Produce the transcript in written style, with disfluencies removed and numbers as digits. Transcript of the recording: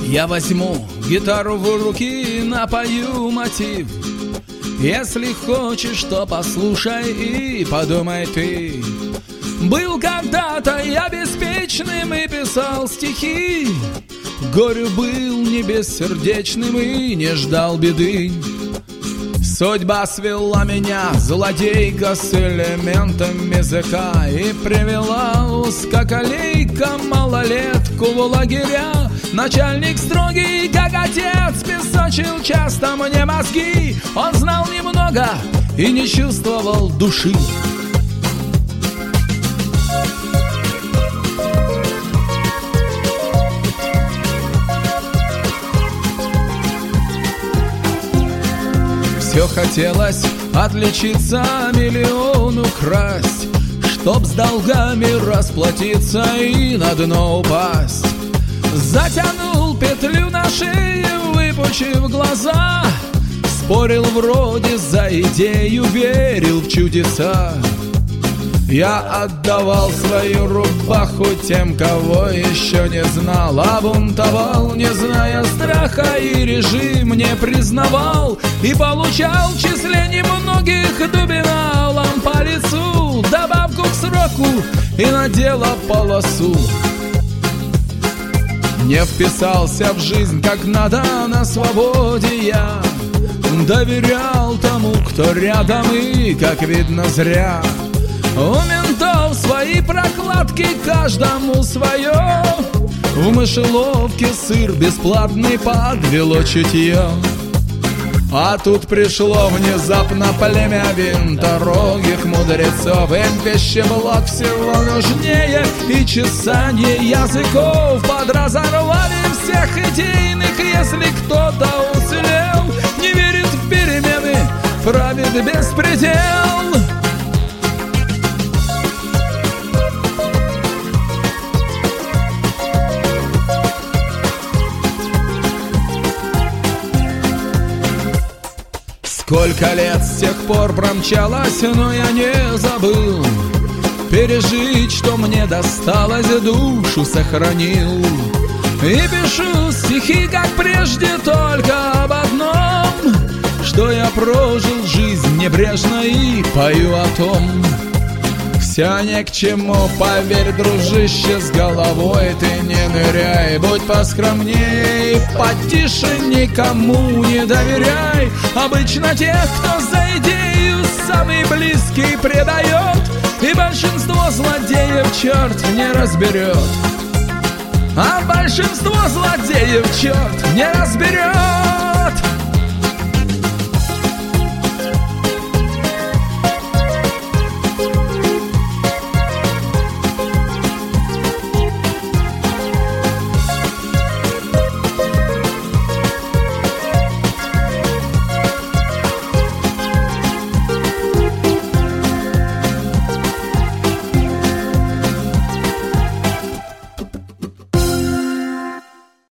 Я возьму гитару в руки и напою мотив. Если хочешь, то послушай и подумай ты. Был когда-то я беспечным и писал стихи. Горю был не бессердечным и не ждал беды. Судьба свела меня, злодейка, с элементами языка и привела узкоколейка малолетку в лагеря. Начальник строгий, как отец, песочил часто мне мозги. Он знал немного и не чувствовал души. Все хотелось отличиться, миллион украсть, чтоб с долгами расплатиться и на дно упасть. Затянул петлю на шее, выпучив глаза. Спорил вроде за идею, верил в чудеса. Я отдавал свою рубаху тем, кого еще не знал, а бунтовал, не зная страха, и режим не признавал. И получал в числе немногих дубиналом по лицу, добавку к сроку и надела полосу. Не вписался в жизнь как надо на свободе я. Доверял тому, кто рядом, и, как видно, зря. У ментов свои прокладки, каждому свое. В мышеловке сыр бесплатный подвело чутье. А тут пришло внезапно племя винторогих мудрецов. Им пищеблок всего нужнее и чесание языков. Подразорвали всех идейных, если кто-то уцелел. Не верит в перемены, правит беспредел. Сколько лет с тех пор промчалось, но я не забыл пережить, что мне досталось, душу сохранил. И пишу стихи, как прежде, только об одном, что я прожил жизнь небрежно и пою о том. Вся ни к чему, поверь, дружище, с головой ты не ныряй. Будь поскромнее и потише, никому не доверяй. Обычно тех, кто за идею самый близкий предает, и большинство злодеев черт не разберет. А большинство злодеев черт не разберет.